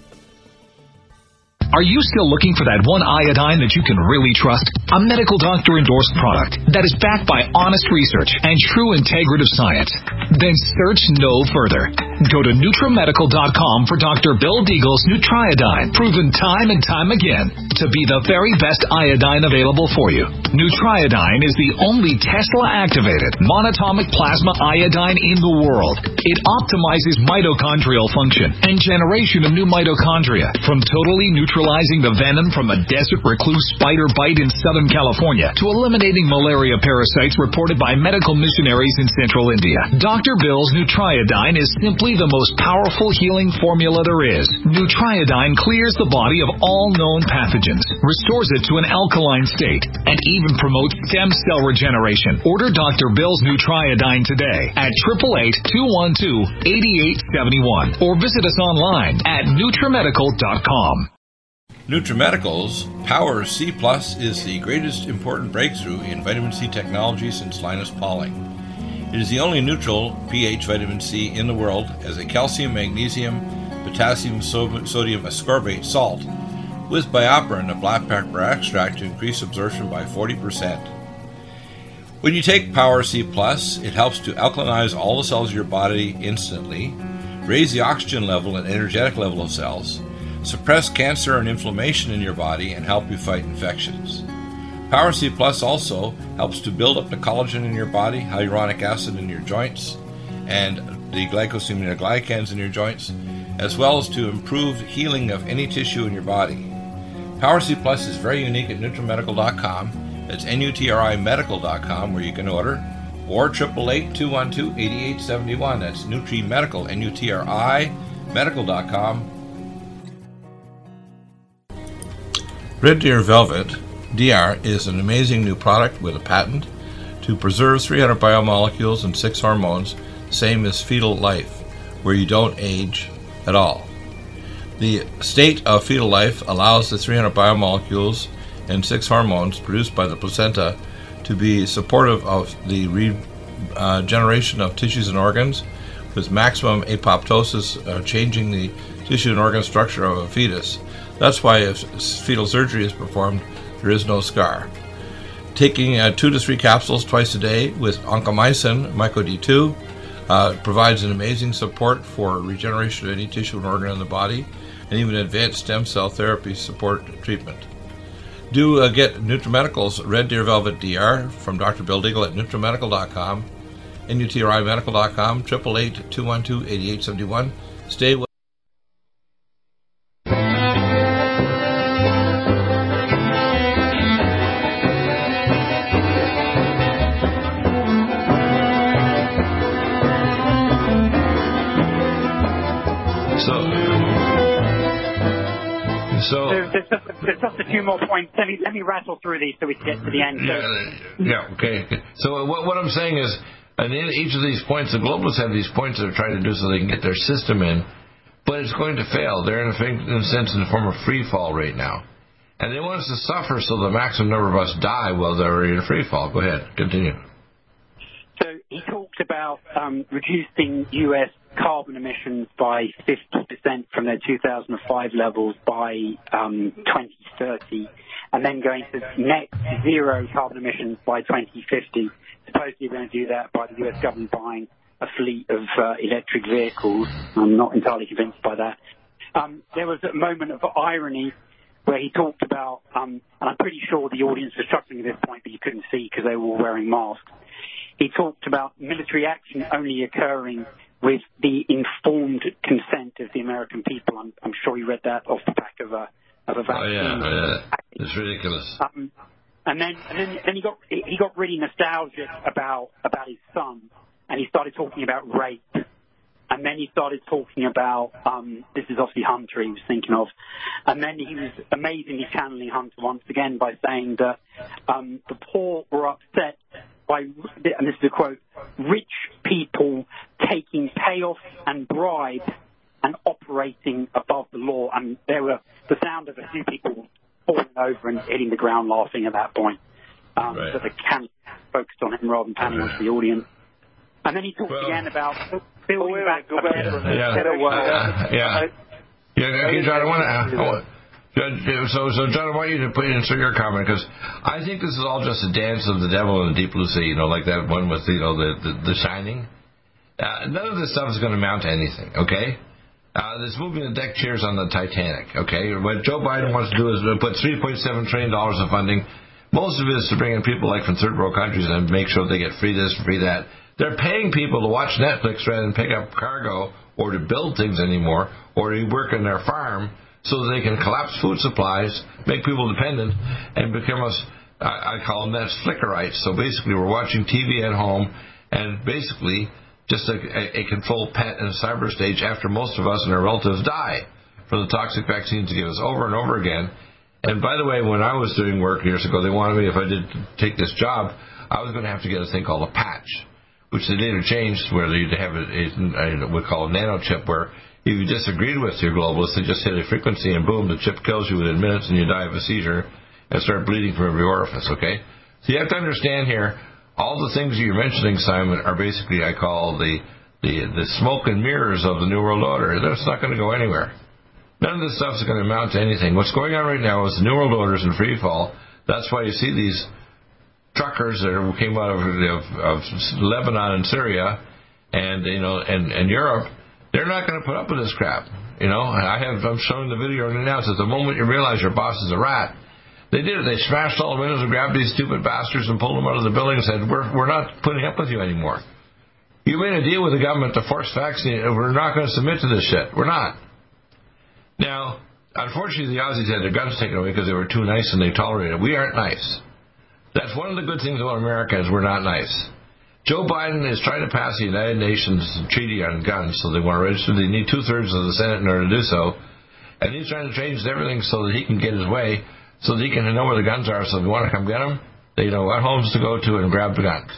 Are you still looking for that one iodine that you can really trust? A medical doctor endorsed product that is backed by honest research and true integrative science? Then search no further. Go to NutriMedical dot com for Doctor Bill Deagle's Nutriodine, proven time and time again to be the very best iodine available for you. Nutriodine is the only Tesla-activated monatomic plasma iodine in the world. It optimizes mitochondrial function and generation of new mitochondria, from totally neutralizing the venom from a desert recluse spider bite in Southern California to eliminating malaria parasites reported by medical missionaries in Central India. Doctor Bill's Nutriodine is simply the most powerful healing formula there is. Nutriodine clears the body of all known pathogens, restores it to an alkaline state, and even promotes stem cell regeneration. Order Doctor Bill's Nutriodine today at eight eight eight, two one two, eight eight seven one or visit us online at NutriMedical dot com. NutriMedical's Power C Plus is the greatest important breakthrough in vitamin C technology since Linus Pauling. It is the only neutral pH vitamin C in the world as a calcium, magnesium, potassium, sodium ascorbate salt with BioPerine, a black pepper extract, to increase absorption by forty percent. When you take Power C Plus, it helps to alkalinize all the cells of your body instantly, raise the oxygen level and energetic level of cells, suppress cancer and inflammation in your body, and help you fight infections. Power C Plus also helps to build up the collagen in your body, hyaluronic acid in your joints, and the glycosaminoglycans in your joints, as well as to improve healing of any tissue in your body. Power C Plus is very unique at NutriMedical dot com. It's N U T R I medical dot com where you can order, or eight eight eight, two one two, eight eight seven one. That's NutriMedical, N U T R I medical dot com. Red Deer Velvet D R is an amazing new product with a patent to preserve three hundred biomolecules and six hormones, same as fetal life, where you don't age at all. The state of fetal life allows the three hundred biomolecules and six hormones produced by the placenta to be supportive of the regeneration uh, of tissues and organs, with maximum apoptosis, uh, changing the tissue and organ structure of a fetus. That's why if fetal surgery is performed, there is no scar. Taking uh, two to three capsules twice a day with oncomycin, Myco D two, uh, provides an amazing support for regeneration of any tissue and organ in the body, and even advanced stem cell therapy support treatment. Do uh, get NutriMedical's Red Deer Velvet D R from Doctor Bill Deagle at NutriMedical dot com, N U T R I medical dot com, eight eight eight, two one two, eight eight seven one. Stay with So there's, there's, just, there's just a few more points. Let me let me rattle through these so we can get to the end. So. Yeah, yeah, okay. So what, what I'm saying is, and in each of these points, the globalists have these points that they're trying to do so they can get their system in, but it's going to fail. They're in a, in a sense in the form of free fall right now, and they want us to suffer so the maximum number of us die while they're in a free fall. Go ahead, continue. So he talked about um, reducing U S carbon emissions by fifty percent from their two thousand five levels by um, twenty thirty, and then going to net zero carbon emissions by twenty fifty. Supposedly they're going to do that by the U S government buying a fleet of uh, electric vehicles. I'm not entirely convinced by that. Um, there was a moment of irony where he talked about, um, and I'm pretty sure the audience was struggling at this point, but you couldn't see because they were all wearing masks. He talked about military action only occurring with the informed consent of the American people. I'm, I'm sure you read that off the back of a of a vaccine. Oh yeah, yeah. It's ridiculous. Um, and then and then, then he got he got really nostalgic about about his son, and he started talking about rape. And then he started talking about um, this is obviously Hunter he was thinking of, and then he was amazingly channeling Hunter once again by saying that um, the poor were upset by, and this is a quote, rich people taking payoffs and bribes and operating above the law. And there were the sound of a few people falling over and hitting the ground laughing at that point. Um, right. So the camera focused on him rather than panning onto the audience. And then he talked well, again about building oh, back go back better, yeah, better yeah, world. Uh, yeah. Yeah, yeah, John, I want to... So, so John, I want you to put in your comment, because I think this is all just a dance of the devil in the deep blue sea, you know, like that one with, you know, the, the, the Shining. Uh, none of this stuff is going to amount to anything, okay? Uh, this moving the deck chairs on the Titanic, okay? What Joe Biden wants to do is put three point seven trillion dollars of funding. Most of it is to bring in people like from third world countries and make sure they get free this, free that. They're paying people to watch Netflix rather than pick up cargo or to build things anymore or to work on their farm, so that they can collapse food supplies, make people dependent, and become us, I call them Netflickerites. So basically we're watching T V at home and basically just a, a, a controlled pet in a cyber stage after most of us and our relatives die for the toxic vaccines to give us over and over again. And by the way, when I was doing work years ago, they wanted me, if I did take this job, I was going to have to get a thing called a patch, which they later changed where you'd have a, a, a we call a nanochip, where if you disagreed with your globalists, they just hit a frequency and boom, the chip kills you within minutes and you die of a seizure and start bleeding from every orifice, okay? So you have to understand here, all the things you're mentioning, Simon, are basically, I call the, the, the smoke and mirrors of the New World Order. That's not going to go anywhere. None of this stuff is going to amount to anything. What's going on right now is the New World Order is in free fall. That's why you see these truckers that came out of, of, of Lebanon and Syria and, you know, and, and Europe. They're not going to put up with this crap. You know, I have, I'm showing the video right now. It says the moment you realize your boss is a rat, they did it. They smashed all the windows and grabbed these stupid bastards and pulled them out of the building and said, we're, we're not putting up with you anymore. You made a deal with the government to force vaccine. We're not going to submit to this shit. We're not. Now, unfortunately, the Aussies had their guns taken away because they were too nice and they tolerated it. We aren't nice. That's one of the good things about America is we're not nice. Joe Biden is trying to pass the United Nations treaty on guns, so they want to register. They need two-thirds of the Senate in order to do so. And he's trying to change everything so that he can get his way, so that he can know where the guns are. So if you want to come get them, they know what homes to go to and grab the guns.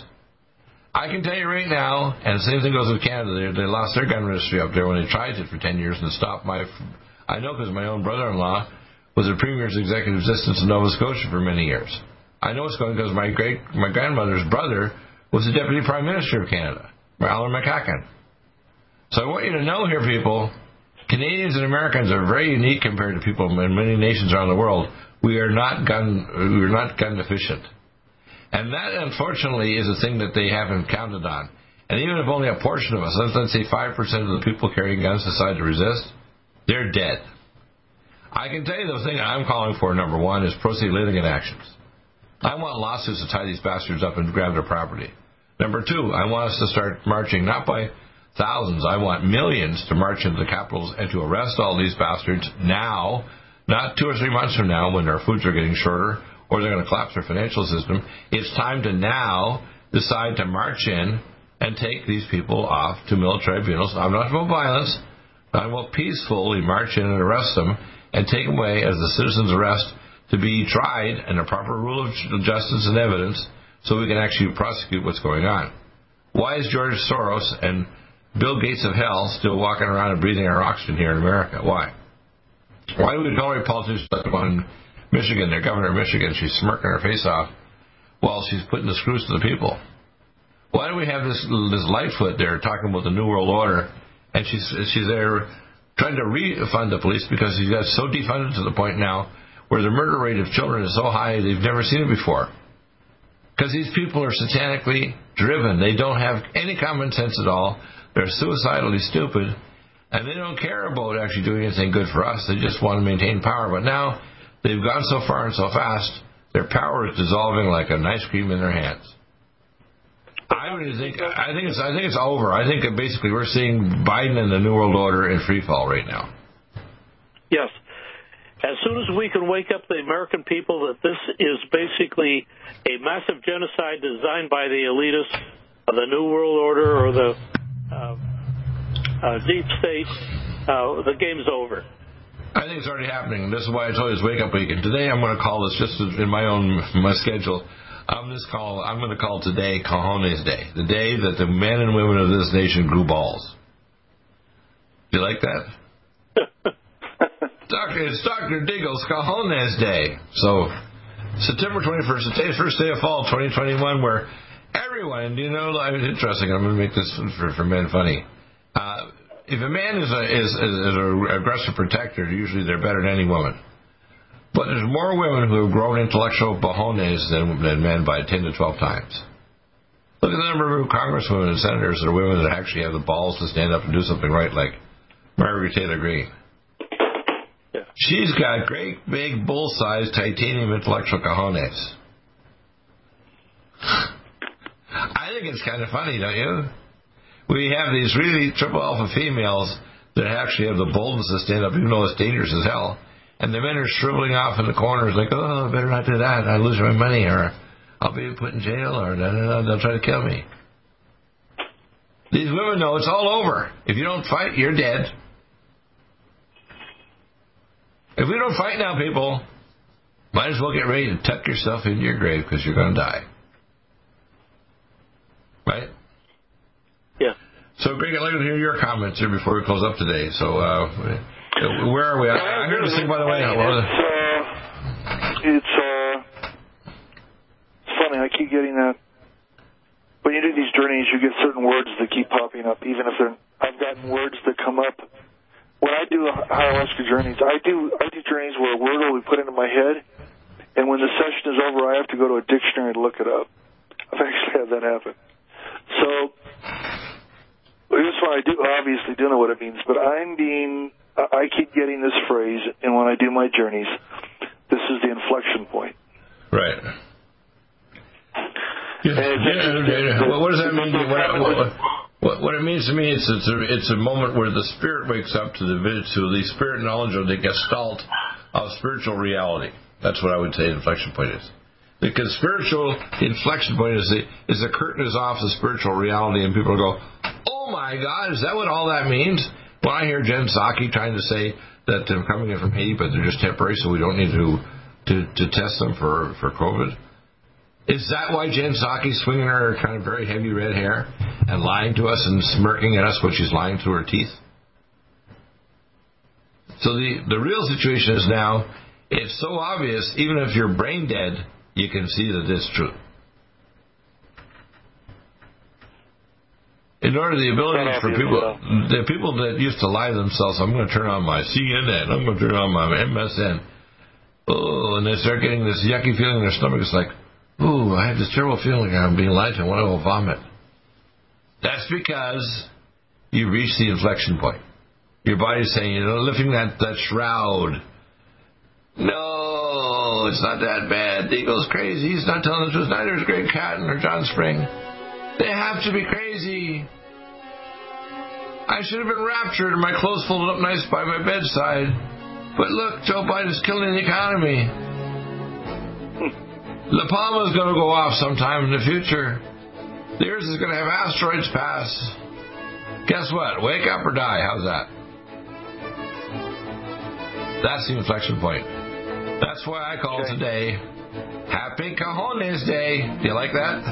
I can tell you right now, and the same thing goes with Canada, they, they lost their gun registry up there when they tried it for ten years and stopped my... I know because my own brother-in-law was a Premier's executive assistant in Nova Scotia for many years. I know it's going because my great my grandmother's brother was the Deputy Prime Minister of Canada, Alan McCacken. So I want you to know here, people, Canadians and Americans are very unique compared to people in many nations around the world. We are not gun we are not gun deficient. And that, unfortunately, is a thing that they haven't counted on. And even if only a portion of us, let's, let's say five percent of the people carrying guns decide to resist, they're dead. I can tell you the thing I'm calling for, number one, is proceed litigant actions. I want lawsuits to tie these bastards up and grab their property. Number two, I want us to start marching, not by thousands, I want millions to march into the capitals and to arrest all these bastards now, not two or three months from now when their foods are getting shorter or they're going to collapse their financial system. It's time to now decide to march in and take these people off to military tribunals. I'm not about violence. I will peacefully march in and arrest them and take them away as the citizen's arrest to be tried in a proper rule of justice and evidence so we can actually prosecute what's going on. Why is George Soros and Bill Gates of hell still walking around and breathing our oxygen here in America? Why? Why do we tolerate politicians like the one in Michigan, their governor of Michigan, she's smirking her face off while she's putting the screws to the people? Why do we have this this Lightfoot there talking about the New World Order, and she's she's there trying to refund the police because she's got so defunded to the point now where the murder rate of children is so high they've never seen it before? Because these people are satanically driven. They don't have any common sense at all. They're suicidally stupid, and they don't care about actually doing anything good for us. They just want to maintain power. But now they've gone so far and so fast, their power is dissolving like an ice cream in their hands. I really think I think it's I think it's over. I think that basically we're seeing Biden and the New World Order in free fall right now. Yes. As soon as we can wake up the American people that this is basically a massive genocide designed by the elitists of the New World Order or the uh, uh, deep state, uh, the game's over. I think it's already happening. This is why I told you it's Wake Up Week. And today I'm going to call this just in my own my schedule. I'm just call. I'm going to call today Cojones Day, the day that the men and women of this nation grew balls. Do you like that? Doctor, it's Doctor Diggle's Cojones Day. So September twenty-first, today's first day of fall, twenty twenty-one, where everyone, you know, it's interesting. I'm going to make this for, for men funny. Uh, if a man is a is, is an aggressive protector, usually they're better than any woman. But there's more women who have grown intellectual cojones than, than men by ten to twelve times. Look at the number of congresswomen and senators that are women that actually have the balls to stand up and do something right, like Margaret Taylor Greene. Yeah. She's got great, big, bull-sized titanium intellectual cojones. I think it's kind of funny, don't you? We have these really triple alpha females that actually have the boldness to stand up, even though it's dangerous as hell. And the men are shriveling off in the corners like, oh, I better not do that. I lose my money, or I'll be put in jail, or no, no, no, they'll try to kill me. These women know it's all over. If you don't fight, you're dead. If we don't fight now, people, might as well get ready to tuck yourself into your grave because you're going to die. Right? Yeah. So, Greg, I'd like to hear your comments here before we close up today. So, uh... where are we? I, I heard this thing, by the way. It's, uh, it's, uh, it's funny. I keep getting that. When you do these journeys, you get certain words that keep popping up, even if they're. I've gotten words that come up. When I do ayahuasca journeys, I do I do journeys where a word will be put into my head, and when the session is over, I have to go to a dictionary to look it up. I've actually had that happen. So, here's why I do obviously do know what it means, but I'm being, I keep getting this phrase, and when I do my journeys, this is the inflection point. Right. Yeah, yeah, yeah. Well, what does that mean? What, what, what, what it means to me is it's a, it's a moment where the spirit wakes up to the to the spirit knowledge of the gestalt of spiritual reality. That's what I would say the inflection point is. Because spiritual inflection point is the is the curtain is off the spiritual reality, and people go, "Oh my God, is that what all that means?" When I hear Jen Psaki trying to say that they're coming in from Haiti, but they're just temporary, so we don't need to to, to test them for, for COVID. Is that why Jen Psaki's swinging her kind of very heavy red hair and lying to us and smirking at us when she's lying through her teeth? So the, the real situation is now, it's so obvious, even if you're brain dead, you can see that it's true. In order the ability for people, the people that used to lie to themselves, I'm going to turn on my C N N, I'm going to turn on my M S N. Oh, and they start getting this yucky feeling in their stomach. It's like, ooh, I have this terrible feeling I'm being lied to. I want to go vomit. That's because you reach the inflection point. Your body's saying, you know, lifting that, that shroud. No, it's not that bad. Eagle's crazy. He's not telling the truth. Neither is Greg Catton or John Spring. They have to be crazy. I should have been raptured and my clothes folded up nice by my bedside. But look, Joe Biden's killing the economy. La Palma's going to go off sometime in the future. The Earth is going to have asteroids pass. Guess what? Wake up or die. How's that? That's the inflection point. That's why I call okay. today Happy Cajones Day. Do you like that?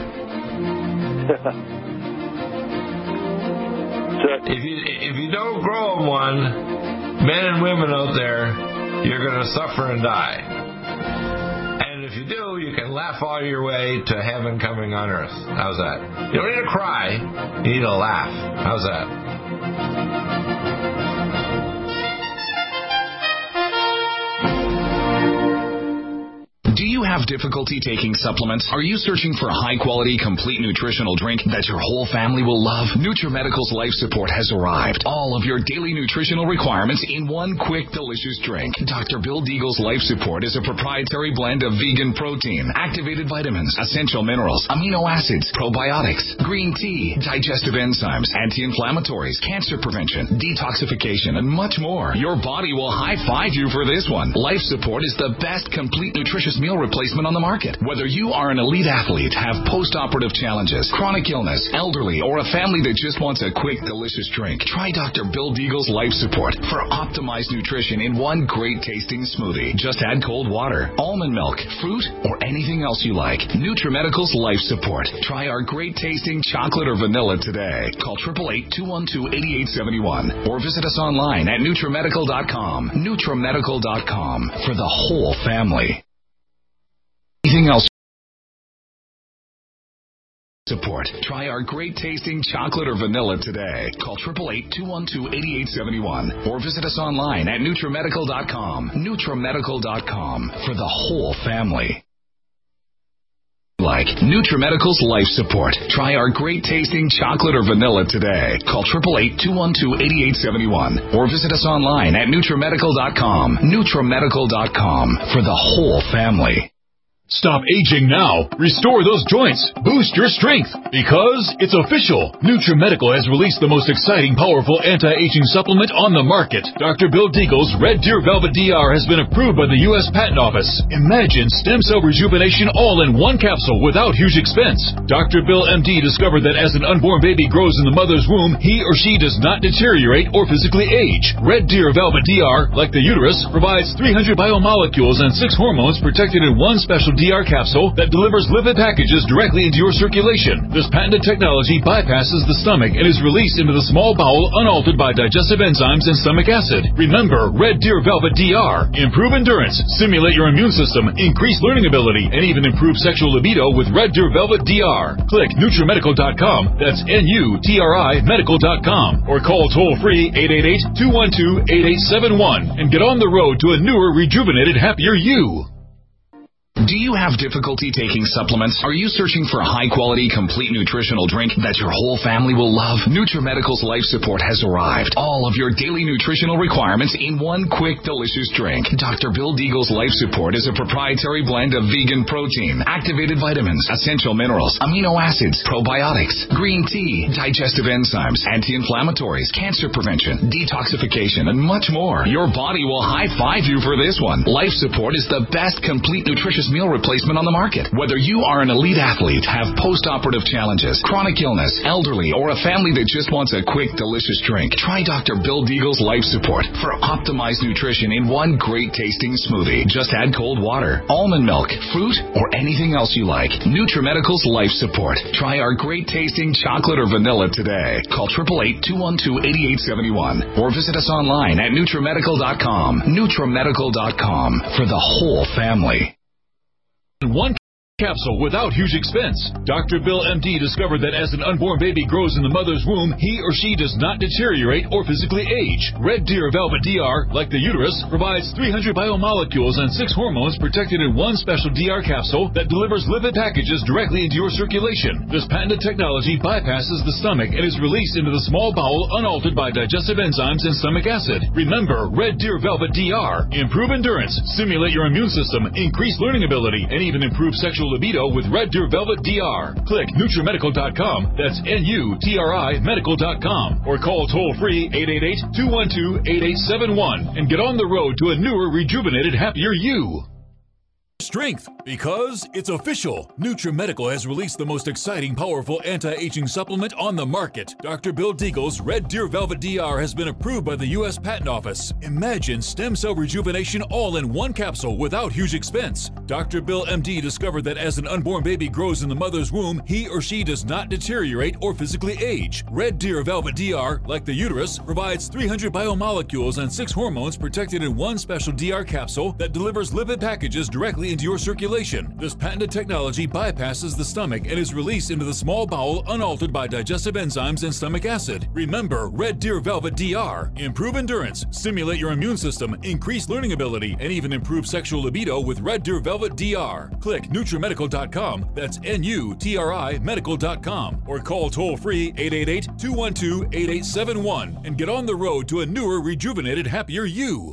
if you if you don't grow them one, men and women out there, you're going to suffer and die. And if you do, you can laugh all your way to heaven coming on earth. How's that? You don't need to cry. You need to laugh. How's that? Do you have difficulty taking supplements? Are you searching for a high-quality, complete nutritional drink that your whole family will love? NutriMedical's Life Support has arrived. All of your daily nutritional requirements in one quick, delicious drink. Doctor Bill Deagle's Life Support is a proprietary blend of vegan protein, activated vitamins, essential minerals, amino acids, probiotics, green tea, digestive enzymes, anti-inflammatories, cancer prevention, detoxification, and much more. Your body will high-five you for this one. Life Support is the best complete nutritious meal replacement on the market. Whether you are an elite athlete, have post-operative challenges, chronic illness, elderly, or a family that just wants a quick, delicious drink, try Doctor Bill Deagle's Life Support for optimized nutrition in one great-tasting smoothie. Just add cold water, almond milk, fruit, or anything else you like. NutriMedical's Life Support. Try our great-tasting chocolate or vanilla today. Call eight eight eight, two one two, eight eight seven one or visit us online at NutriMedical dot com. NutriMedical dot com for the whole family. Anything else? Support. Try our great tasting chocolate or vanilla today. Call eight eight eight, two one two, eight eight seven one or visit us online at NutriMedical dot com. NutriMedical dot com for the whole family. Like NutriMedical's Life Support. Try our great tasting chocolate or vanilla today. Call eight eight eight, two one two, eight eight seven one or visit us online at NutriMedical dot com. NutriMedical dot com for the whole family. Stop aging now. Restore those joints. Boost your strength. Because it's official. NutriMedical has released the most exciting, powerful anti-aging supplement on the market. Doctor Bill Deagle's Red Deer Velvet D R has been approved by the U S Patent Office. Imagine stem cell rejuvenation all in one capsule without huge expense. Doctor Bill M D discovered that as an unborn baby grows in the mother's womb, he or she does not deteriorate or physically age. Red Deer Velvet D R, like the uterus, provides three hundred biomolecules and six hormones protected in one special D R capsule that delivers lipid packages directly into your circulation. This patented technology bypasses the stomach and is released into the small bowel unaltered by digestive enzymes and stomach acid. Remember, Red Deer Velvet D R. Improve endurance, stimulate your immune system, increase learning ability, and even improve sexual libido with Red Deer Velvet D R. Click NutriMedical dot com. That's N U T R I Medical dot com. Or call toll-free eight eight eight, two one two, eight eight seven one and get on the road to a newer, rejuvenated, happier you. Do you have difficulty taking supplements? Are you searching for a high-quality, complete nutritional drink that your whole family will love? NutriMedical's Life Support has arrived. All of your daily nutritional requirements in one quick, delicious drink. Doctor Bill Deagle's Life Support is a proprietary blend of vegan protein, activated vitamins, essential minerals, amino acids, probiotics, green tea, digestive enzymes, anti-inflammatories, cancer prevention, detoxification, and much more. Your body will high-five you for this one. Life Support is the best complete nutritious meal replacement on the market. Whether you are an elite athlete, have post-operative challenges, chronic illness, elderly, or a family that just wants a quick, delicious drink, try Doctor Bill Deagle's Life Support for optimized nutrition in one great tasting smoothie. Just add cold water, almond milk, fruit, or anything else you like. NutriMedical's Life Support. Try our great tasting chocolate or vanilla today. Call eight eight eight, two one two, eight eight seven one or visit us online at NutriMedical dot com. NutriMedical dot com for the whole family. One capsule without huge expense. Doctor Bill M D discovered that as an unborn baby grows in the mother's womb, he or she does not deteriorate or physically age. Red Deer Velvet D R, like the uterus, provides three hundred biomolecules and six hormones protected in one special D R capsule that delivers lipid packages directly into your circulation. This patented technology bypasses the stomach and is released into the small bowel unaltered by digestive enzymes and stomach acid. Remember, Red Deer Velvet D R. Improve endurance, stimulate your immune system, increase learning ability, and even improve sexual libido with Red Deer Velvet D R. Click NutriMedical dot com, that's N U T R I Medical dot com, or call toll-free eight eight eight, two one two, eight eight seven one and get on the road to a newer, rejuvenated, happier you. Strength, because it's official. NutriMedical has released the most exciting, powerful anti-aging supplement on the market. Doctor Bill Deagle's Red Deer Velvet D R has been approved by the U S Patent Office. Imagine stem cell rejuvenation all in one capsule without huge expense. Doctor Bill M D discovered that as an unborn baby grows in the mother's womb, he or she does not deteriorate or physically age. Red Deer Velvet D R, like the uterus, provides three hundred biomolecules and six hormones protected in one special D R capsule that delivers lipid packages directly into your circulation. This patented technology bypasses the stomach and is released into the small bowel unaltered by digestive enzymes and stomach acid. Remember, Red Deer Velvet D R. Improve endurance, stimulate your immune system, increase learning ability, and even improve sexual libido with Red Deer Velvet D R. Click NutriMedical dot com, that's N U T R I Medical dot com, or call toll-free eight eight eight, two one two, eight eight seven one and get on the road to a newer, rejuvenated, happier you.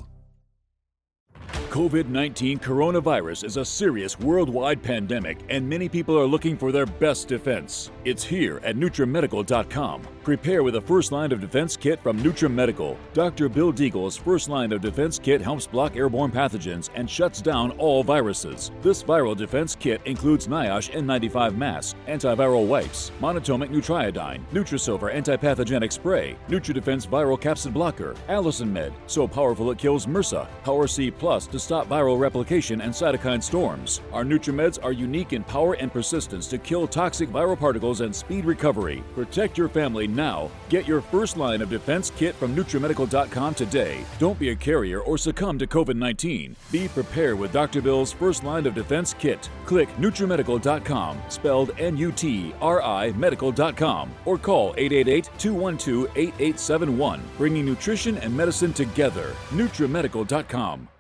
COVID nineteen coronavirus is a serious worldwide pandemic, and many people are looking for their best defense. It's here at NutriMedical dot com. Prepare with a first line of defense kit from NutriMedical. Doctor Bill Deagle's first line of defense kit helps block airborne pathogens and shuts down all viruses. This viral defense kit includes NIOSH N ninety-five mask, antiviral wipes, monatomic Nutriodine, Nutrisilver antipathogenic spray, NutriDefense viral capsid blocker, Allison Med, so powerful it kills MRSA, Power C Plus to stop viral replication and cytokine storms. Our NutriMeds are unique in power and persistence to kill toxic viral particles and speed recovery. Protect your family now. Get your first line of defense kit from NutriMedical dot com today. Don't be a carrier or succumb to COVID nineteen. Be prepared with Doctor Bill's first line of defense kit. Click NutriMedical dot com, spelled N U T R I Medical dot com, or call eight eight eight, two one two, eight eight seven one, bringing nutrition and medicine together. NutriMedical dot com.